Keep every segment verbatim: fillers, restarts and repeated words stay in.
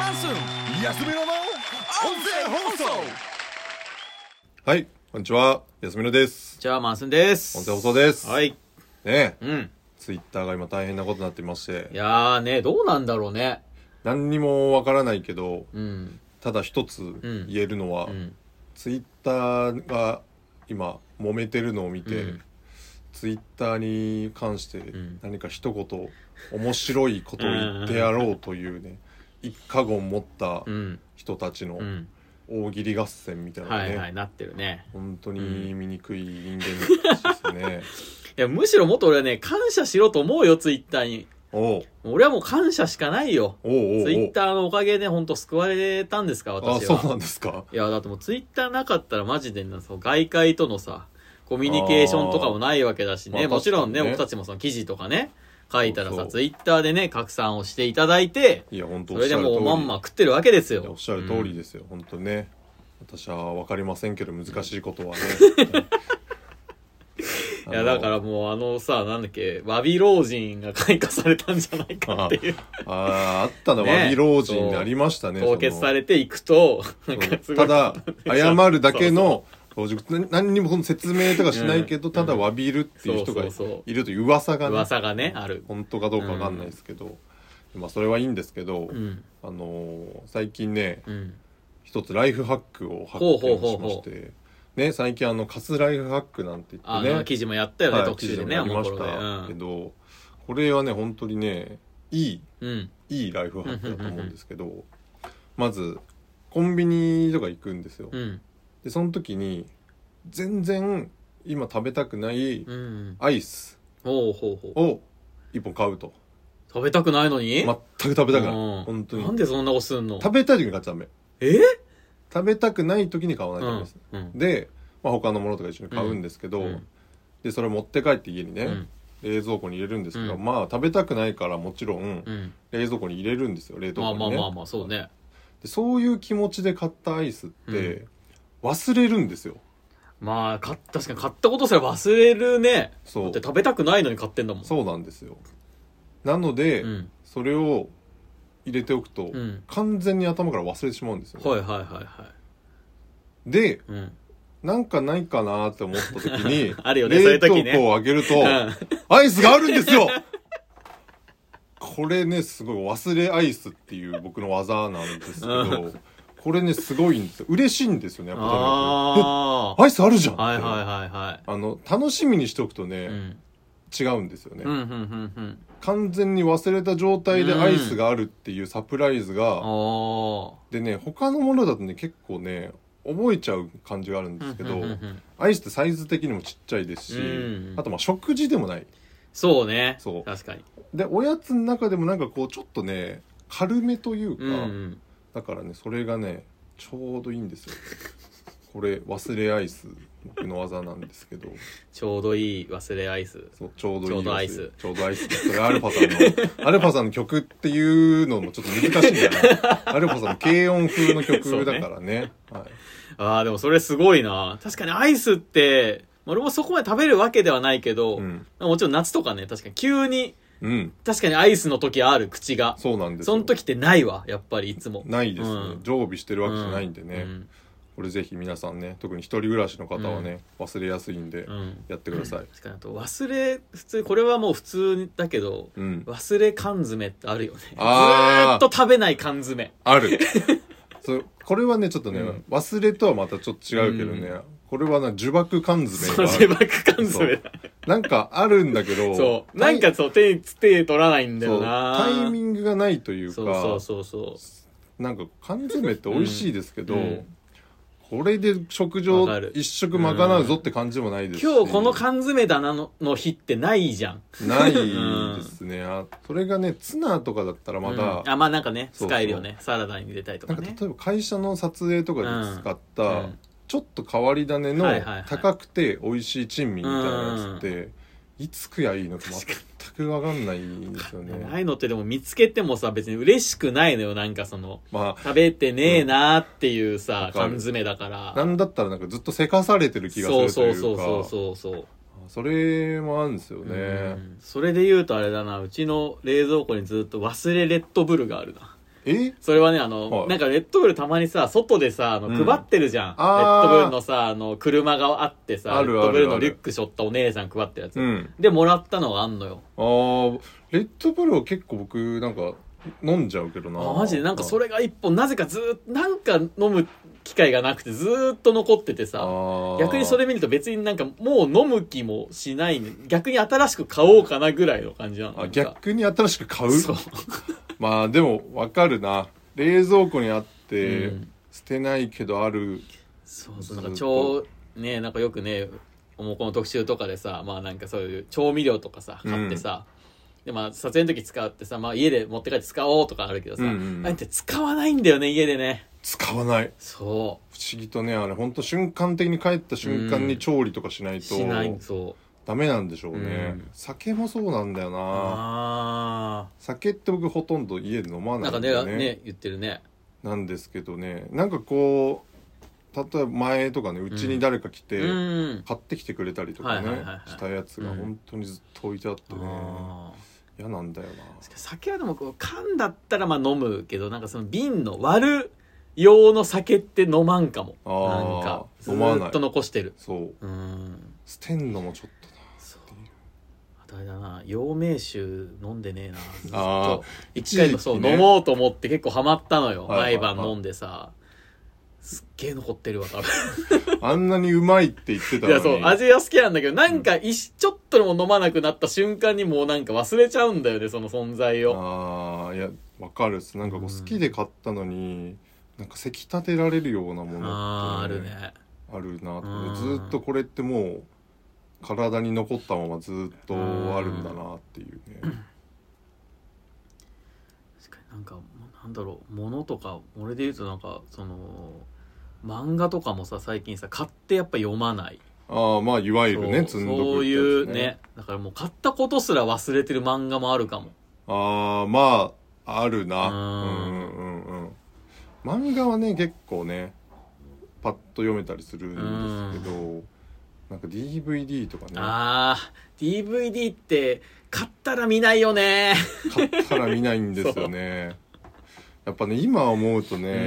マンスン安めのの音声放送。 はい、こんにちは、安めのです。 じゃあマンスンです。 音声放送です。 はいねえ、 うん、 ツイッターが今大変なことになってまして、 いやーね、どうなんだろうね。 何にもわからないけど、 うん、 ただ一つ言えるのは、 うん、 ツイッターが今揉めてるのを見て、うん、ツイッターに関して何か一言面白いことを言ってやろうというね、一家言持った人たちの大喜利合戦みたいなね、 はいはい、なってるね。 本当に醜い人間たちですね。 いや、むしろもっと俺はね、感謝しろと思うよ、ツイッターに。おう、俺はもう感謝しかないよ。おうおうおう、ツイッターのおかげで本当救われたんですか、私は。 あ、そうなんですか。 いや、だってもうツイッターなかったらマジでな、その外界とのさ、コミュニケーションとかもないわけだしね。まあ、もちろんね、僕たちもその記事とかね、書いたらさ、ツイッターでね、拡散をしていただいて、 いや、本当それでもうまんま食ってるわけですよ。 おっしゃる通りですよ、うん、本当ね。私は分かりませんけど、難しいことはね。 いや、だからもうあのさ、なんだっけ、詫び老人が開花されたんじゃないかっていう。 ああ、あったな、ね、詫び老人になりましたね。 凍結されていくと、なんかすごい。 ただ、謝るだけの、そうそう、何にもその説明とかしないけど、うん、ただ詫びるっていう人がいるという噂がね、 噂がね、ある。 本当かどうかわかんないですけど、うん、まあそれはいいんですけど、うん、あのー、最近ね、うん、一つライフハックを発見しまして、ほうほうほうほう、ね、最近あのカスライフハックなんて言ってね、 あ、記事もやったよね、はい、特集でね、 ありましたけど、うん、これはね本当にねいい、うん、いいライフハックだと思うんですけど、まずコンビニとか行くんですよ、うん、でその時に全然今食べたくないアイスを一本買うと。 食べたくないのに？ 全く食べたくない、本当に。 なんでそんなことすんの？ 食べたい時に買っちゃダメ。 え？ 食べたくない時に買わないとダメです、うんうん、で、まあ、他のものとか一緒に買うんですけど、うん、でそれ持って帰って家にね、うん、冷蔵庫に入れるんですけど、うん、まあ食べたくないからもちろん、うん、冷蔵庫に入れるんですよ、冷凍庫にね。 まあまあまあまあ、そうね。 でそういう気持ちで買ったアイスって、うん、忘れるんですよ。 まあか確かに買ったことすら忘れるね。そうだって食べたくないのに買ってんだもん。 そうなんですよ。なので、うん、それを入れておくと、うん、完全に頭から忘れてしまうんですよ、ね、 はいはいはいはい。 で、うん、なんかないかなって思った時にあるよね、 冷凍庫を開けると、アイスがあるんですよ。これねすごい忘れアイスっていう僕の技なんですけど、これねすごいんですよ。嬉しいんですよね、やっぱあアイスあるじゃんって、 はいはいはいはい、 あの楽しみにしておくとね、うん、違うんですよね、うんうんうんうん、完全に忘れた状態でアイスがあるっていうサプライズが、うん、でね他のものだとね結構ね覚えちゃう感じがあるんですけど、うんうんうんうん、アイスってサイズ的にもちっちゃいですし、うんうん、あとまあ食事でもない。 そうね、 そう確かに。 でおやつの中でもなんかこうちょっとね軽めというか、うんうん、だからねそれがねちょうどいいんですよ。これ忘れアイス僕の技なんですけど、 ちょうどいい忘れアイス。 そうちょうどいいアイス、 ちょうどアイス。それアルファさんのアルファさんの曲っていうのもちょっと難しいんだよな。アルファさんの軽音風の曲だからね。ね、はい、 ああでもそれすごいな。確かにアイスって俺もそこまで食べるわけではないけど、うん、もちろん夏とかね確かに急に、うん、確かにアイスの時ある口が。 そうなんですよ。 その時ってないわやっぱりいつも。 ないですね、うん、常備してるわけじゃないんでね。うんうん、これぜひ皆さんね特に一人暮らしの方はね、うん、忘れやすいんでやってください。うん、 確かにあと忘れ普通これはもう普通だけど、うん、忘れ缶詰ってあるよね。ずーっと食べない缶詰ある。そうこれはねちょっとね、うん、忘れとはまたちょっと違うけどね、うん、これはな呪縛缶詰が呪縛缶詰だ。 なんかあるんだけどそうなんかそう手手取らないんだよな。 タイミングがないというか、 そうそうそうそうなんか缶詰って美味しいですけど、うんうん、これで食事を一食賄うぞって感じもないですし、 今日この缶詰だな の, の日ってないじゃん。 ないですね。あそれがねツナとかだったらまだ、うん、 あまあなんかね使えるよね。サラダに入れたりとかね。 なんか例えば会社の撮影とかで使った、うんうん、ちょっと変わり種の高くて美味しい珍味みたいなやつって、うん、いつ食やいいのか全く分かんないんですよね。 ああいうのってでも見つけてもさ別に嬉しくないのよ。なんかその、まあ、食べてねえなーっていうさ、うん、缶詰だからなんだったらなんかずっとせかされてる気がするというか。 そうそうそうそうそうそれもあるんですよね、うん、 それで言うとあれだな、うちの冷蔵庫にずっと忘れレッドブルがあるな。 えそれはね、あの、 はいなんかレッドブルたまにさ、外でさ、あの、 うん配ってるじゃん。レあーッドブルのさ、あの、車があってさ、 あるあるあるレッドブルのリュック背負ったお姉さん配ってるやつ。 うんで、もらったのがあんのよ。 あーレッドブルは結構僕なんか飲んじゃうけどなあ、マジでなんかそれれが一本、なぜかずーっと、なんか飲む機会がなくてずーっと残っててさ、逆にそれ見ると別になんかもう飲む気もしないね。逆に新しく買おうかなぐらいの感じなの。 あ逆に新しく買うそう。 まあでもわかるな冷蔵庫にあって、 うん、 捨てないけどあるそうそう、なんか超ね、なんかよくね、もうこの特集とかでさ、まあなんかそういう調味料とかさ買ってさ、うん、でまあ撮影の時使ってさ、まあ家で持って帰って使おうとかあるけどさ、うんうん、あえて使わないんだよね家でね。 使わない。 そう不思議とねあれ本当瞬間的に帰った瞬間に調理とかしないと、 うん、しないそうダメなんでしょうね、うん、酒もそうなんだよなあ酒って僕ほとんど家で飲まないんでねなんかねね言ってるねなんですけどねなんかこう例えば前とかねうちに誰か来て、うん、買ってきてくれたりとかねしたやつが本当にずっと置いてあってね、うん、嫌なんだよな。 酒はでもこう缶だったらまあ飲むけどなんかその瓶の割る用の酒って飲まんかも。なんかずっと残してる。 そう、うん、捨てんのもちょっとな。そうあとあれだな陽明酒飲んでねえなずっと一回もそう、ね、飲もうと思って結構ハマったのよ、はいはいはい、毎晩飲んでさすっげえ残ってるわ多分あんなにうまいって言ってたのに。いやそう味は好きなんだけどなんかいし、うん、ちょっとでも飲まなくなった瞬間にもうなんか忘れちゃうんだよねその存在を。 ああいやわかるっすなんかこう好きで買ったのに、うんなんかせき立てられるようなものって、ね、 あ, あるねあるなとずっとこれってもう体に残ったままずっとあるんだなっていうね。 確かになんかなんだろう物とか俺で言うとなんかその漫画とかもさ最近さ買ってやっぱ読まない。 ああまあいわゆるね積んどくってやつね。そういうねだからもう買ったことすら忘れてる漫画もあるかも。 ああまああるな。うんうんうん漫画はね結構ねパッと読めたりするんですけど、うん、なんか ディーブイディー とかねあー ディーブイディー って買ったら見ないよね買ったら見ないんですよねやっぱね今思うとね、うん、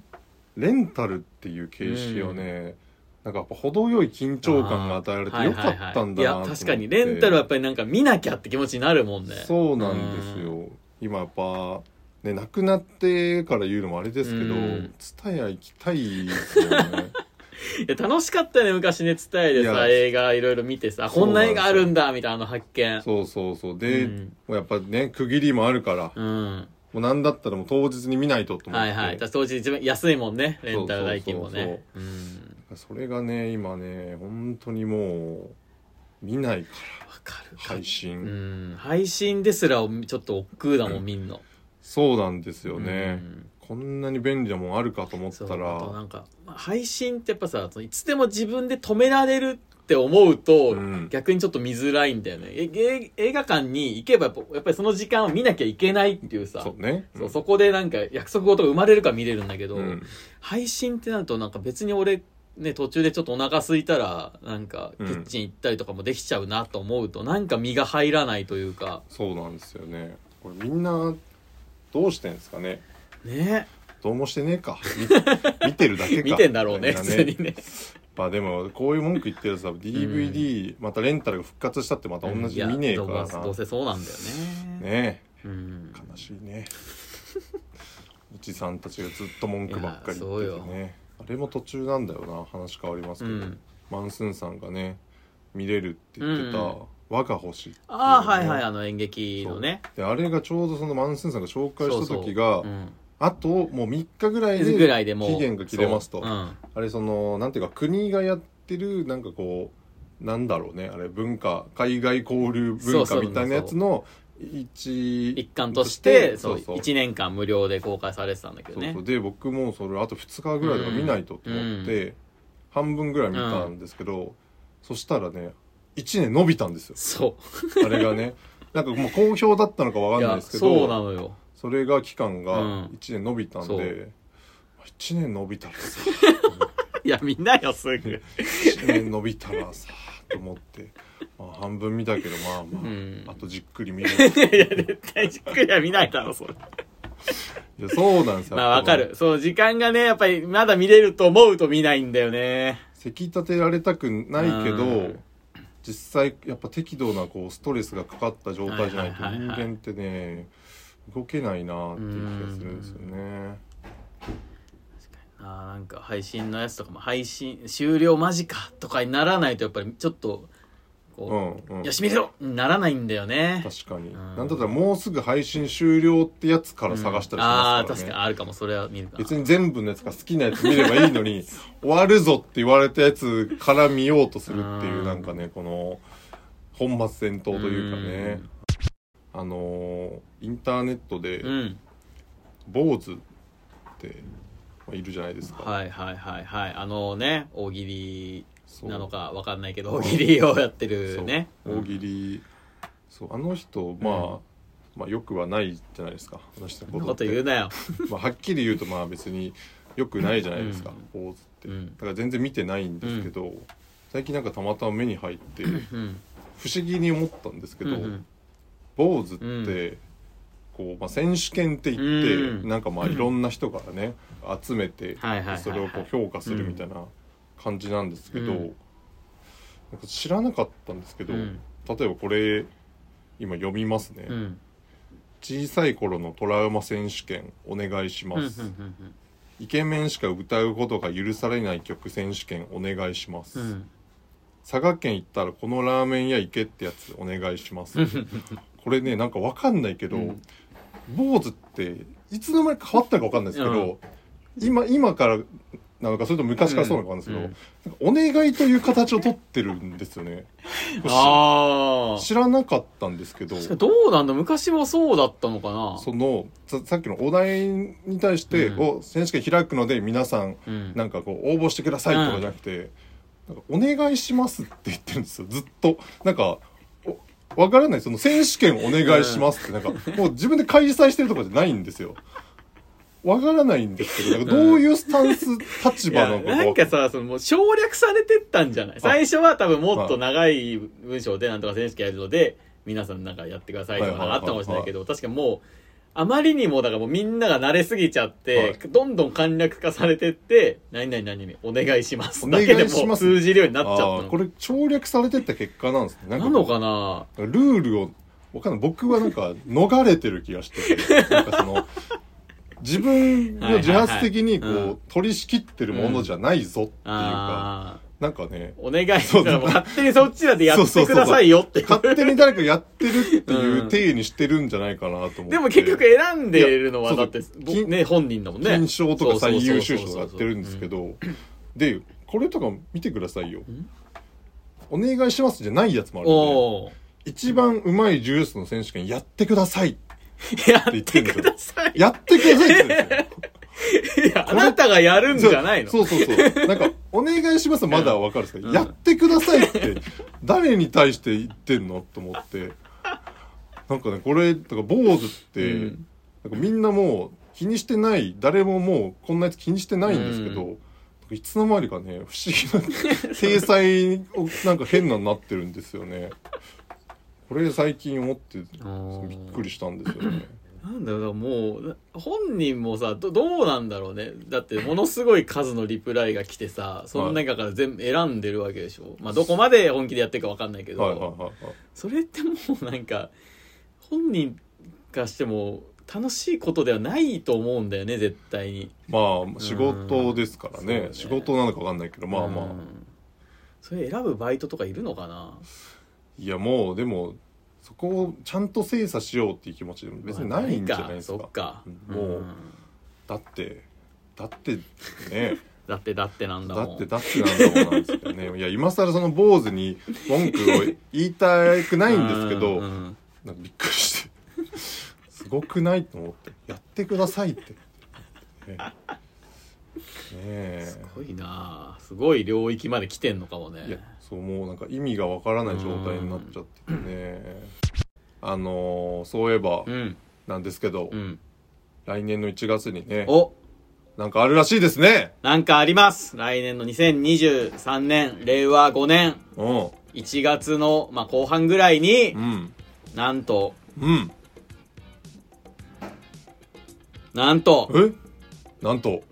レンタルっていう形式はね、うん、なんかやっぱ程よい緊張感が与えられてよかったんだなと思って、はいはいはい、いや確かにレンタルはやっぱりなんか見なきゃって気持ちになるもんね。 そうなんですよ、うん、今やっぱね、亡くなってから言うのもあれですけど、ツタヤ行きたいですよね。 いや楽しかったよね昔ねツタヤでさ映画いろいろ見てさこんな映画あるんだみたいな発見。 そうそうそうで、うん、もうやっぱね区切りもあるから、うん、もうなんだったらもう当日に見ないとと思って。はいはい。 当日一番安いもんねレンタル代金もね。 そうそうそうそう、うん、それがね今ね本当にもう見ないから。 わかる。 配信。 うん、配信ですらちょっと億劫だもん、うん、見んの。 そうなんですよね、うん、こんなに便利なもんあるかと思ったら。 あとなんか配信ってやっぱさいつでも自分で止められるって思うと、うん、逆にちょっと見づらいんだよね。え映画館に行けばやっぱりその時間を見なきゃいけないっていうさそうね、うん、 そうそこでなんか約束事が生まれるから見れるんだけど、うん、配信ってなるとなんか別に俺ね途中でちょっとお腹空いたらなんかキッチン行ったりとかもできちゃうなと思うと、うん、なんか身が入らないというか。 そうなんですよね。これみんなどうしてんですかね。 ねどうもしてねえか 見, 見てるだけか見てんだろうね普通にね。 まあでもこういう文句言ってるさ ディーブイディー、うん、またレンタルが復活したってまた同じ見ねえからな、 うん、どうせそうなんだよね。 ねえ、 うん、 悲しいねおじさんたちがずっと文句ばっかり言っててね。あれも途中なんだよな話変わりますけど、うん、マンスンさんがね見れるって言ってた、うん我が星、ね、 ああはいはいあの演劇のね。 であれがちょうどそのマンスンさんが紹介した時がそうそう、うん、あともうみっかぐらいで期限が切れますと、うん、あれそのなんていうか国がやってるなんかこうなんだろうねあれ文化海外交流文化みたいなやつの一一環としてそうそういちねんかん無料で公開されてたんだけどね。 そうそうで僕もそれあとふつかぐらいでは見ないとと思って、うん、半分ぐらい見たんですけど、うん、そしたらねいちねん伸びたんですよ。 そうあれがねなんかもう好評だったのかわかんないですけどそうなのよ。 それが期間がいちねん伸びたんで、うん、いちねん伸びたらさいやみんなよすぐいちねん伸びたらさと思って、まあ、半分見たけどまあまあ、うん、あとじっくり見るいや絶対じっくりは見ないだろそれいやそうなんですよ。 まあわかる。そう、時間がね、やっぱりまだ見れると思うと見ないんだよね。 せき立てられたくないけど、実際やっぱ適度なこうストレスがかかった状態じゃないと人間ってね、動けないなっていう気がするんですよね。 あ、なんか配信のやつとかも配信終了間近とかにならないとやっぱりちょっとこう、うんうん、よし見ろならないんだよね。 確かに、うん、なんだったらもうすぐ配信終了ってやつから探したりしますからね、うん、ああ確かにあるかも。それは見るかな。 別に全部のやつか好きなやつ見ればいいのに終わるぞって言われたやつから見ようとするっていう、うん、なんかねこの本末転倒というかね、うん、あのー、インターネットで、うん、坊主っているじゃないですか。 はいはいはいはい。あのね、大喜利なのかわかんないけど、大喜利をやってるね。 大喜利、そう、あの人、まあ、うん、まあよくはないじゃないですか。あの人のことって。そんなこと言うなよ。 まあはっきり言うと、まあ別によくないじゃないですか、坊主って。だから全然見てないんですけど、うん、最近なんかたまたま目に入って、うん、不思議に思ったんですけど、坊主って、うんこうまあ、選手権って言って、うん、なんかまあいろんな人からね集めてそれをこう評価するみたいな感じなんですけど、うん、なんか知らなかったんですけど、うん、例えばこれ今読みますね、うん、小さい頃のトラウマ選手権お願いします、うんうんうんうん、イケメンしか歌うことが許されない曲選手権お願いします、うん、佐賀県行ったらこのラーメン屋行けってやつお願いしますこれねなんかわかんないけど、うん坊主っていつの間にか変わったか分かんないですけど、うん、今今からなのかそれとも昔からそうなのか分かんないですけど、うん、お願いという形を取ってるんですよね。あ知らなかったんですけどどうなんだ昔もそうだったのかな。 その さ, さっきのお題に対して、うん、お選手権開くので皆さん、うん、なんかこう応募してくださいとかじゃなくて、うん、なんかお願いしますって言ってるんですよずっと。なんかわからないその選手権お願いしますってなんかもう自分で開催してるとかじゃないんですよ。わからないんですけどなんかどういうスタンス、うん、立場なのかなんかさそのもう省略されてったんじゃない。最初は多分もっと長い文章でなんとか選手権やるので皆さんなんかやってくださいとかあったかもしれないけど確かもうあまりにもだからもうみんなが慣れすぎちゃって、はい、どんどん簡略化されてって何々何々お願いしますだけでも通じるようになっちゃったの。 これ省略されてった結果なんですね。 なんかなのかな。 ルールをわかんない僕はなんか逃れてる気がしててなんかその自分の自発的にこう、はいはいはいうん、取り仕切ってるものじゃないぞっていうか、うんなんかね。 お願いしたらもう勝手にそっちだってやってくださいよって。 勝手に誰かやってるっていう体にしてるんじゃないかなと思って。うん、 でも結局選んでるのはだって、ね、本人だもんね。 金賞とか最優秀賞やってるんですけど。で、これとか見てくださいよ。お願いしますじゃないやつもあるんで。一番うまいジュースの選手権やってくださいって言ってるんですよ。 やってくださいって言ってるんですよ。 いや、あなたがやるんじゃないの？ そうそうそう。なんか、お願いしますまだわかるんですけど、うん、やってくださいって、誰に対して言ってんのと思って。なんかね、これ、だから坊主って、うん、なんかみんなもう気にしてない、誰ももうこんなやつ気にしてないんですけど、うん、いつの間にかね、不思議な体裁をなんか変なになってるんですよね。これ最近思ってびっくりしたんですよね。 なんだろうもう本人もさ ど, どうなんだろうね。だってものすごい数のリプライが来てさその中から全部選んでるわけでしょ、はい、まあどこまで本気でやってるか分かんないけど、はいはいはいはい、それってもうなんか本人からしても楽しいことではないと思うんだよね絶対に。 まあ仕事ですからね、ね仕事なのか分かんないけどまあまあそれ選ぶバイトとかいるのかな。 いやもうでもそこをちゃんと精査しようっていう気持ちでも別にないんじゃないですか。 そっか、 うん、もう、うん、だってだってねだってだってなんだもんだってだってなんだもんなんですけどねいや今更その坊主に文句を言いたくないんですけど、うん、なんかびっくりしてすごくないと思ってやってくださいって、ねね、 すごいなすごい領域まで来てんのかもね。 いやそうもうなんか意味がわからない状態になっちゃっててね、あのー、そういえばなんですけど、うん、来年のいちがつにねおなんかあるらしいですね。 なんかあります。来年のにせんにじゅうさんねんれいわごねんいちがつの、まあ、後半ぐらいに、うん、なんと、 うんなんとえなんと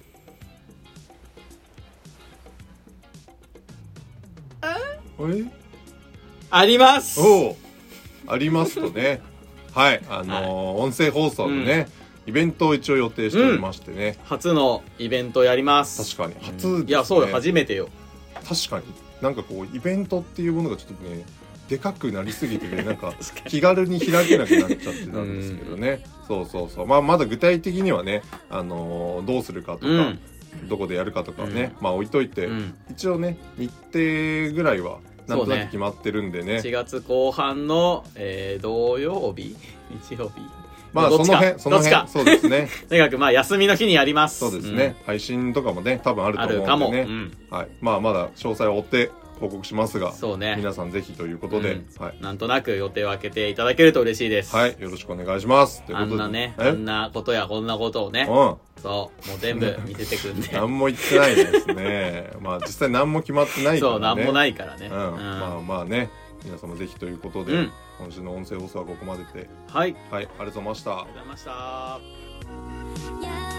えあります。 おおありますとねはいあのーはい、音声放送のね、うん、イベントを一応予定しておりましてね、 うん、初のイベントやります。 確かに初ですね、うん、 いやそうよ初めてよ。 確かになんかこうイベントっていうものがちょっとねでかくなりすぎてねなんか気軽に開けなくなっちゃってたんですけどねそうそうそう、まあ、まだ具体的にはね、あのー、どうするかとか、うん、どこでやるかとかね、うん、まあ置いといて、うん、一応ね日程ぐらいはなんとなく決まってるんでねしがつこう半の、えー、土曜日日曜日まあその辺その辺そうですねとにかくまあ休みの日にやります。 そうですね、うん、配信とかもね多分あると思うんでね、うん、はい、まあまだ詳細を追って報告しますが、そうね、皆さんぜひということで、 うん、はい、なんとなく予定を空けていただけると嬉しいです。 はい、よろしくお願いしますということで、 あんなねあんなことやこんなことをね、うん、そうもう全部見せてくんで何も言ってないですねまあ実際何も決まってないからねそう何もないからね、 うん、うん、まあまあね皆様ぜひということで、うん、今週の音声放送はここまでで、 はい、 はい、ありがとうございました。 ありがとうございました。